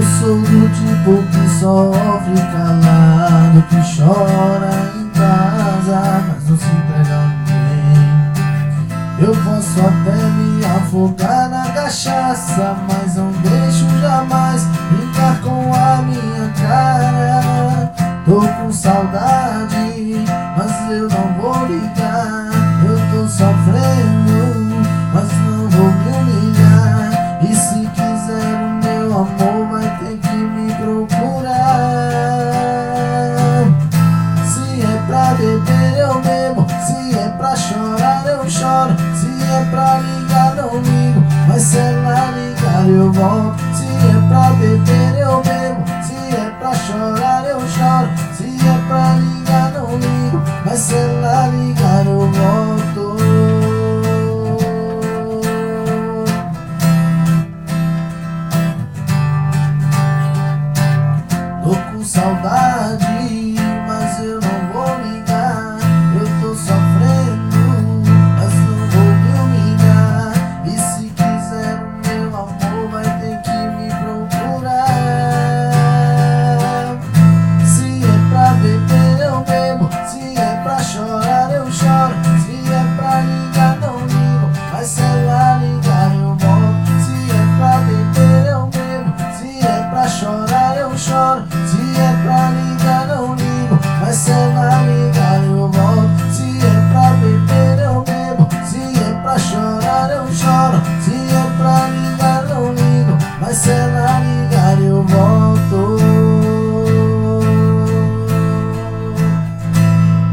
sou do tipo que sofre calado, que chora em casa, mas não se entrega a ninguém. Eu posso até me afogar na cachaça, mas não deixo jamais brincar com a minha cara. Tô com saudade, mas eu não vou ligar. Eu tô sofrendo, mas não vou me humilhar. E se quiser o meu amor, vai ter que me procurar. Se é pra beber eu bebo, se é pra chorar eu choro, se é pra ligar não ligo, mas se ela ligar eu volto. Se é pra beber eu bebo, se é pra chorar eu choro, se é pra ligar não ligo, mas se ela ligar eu volto.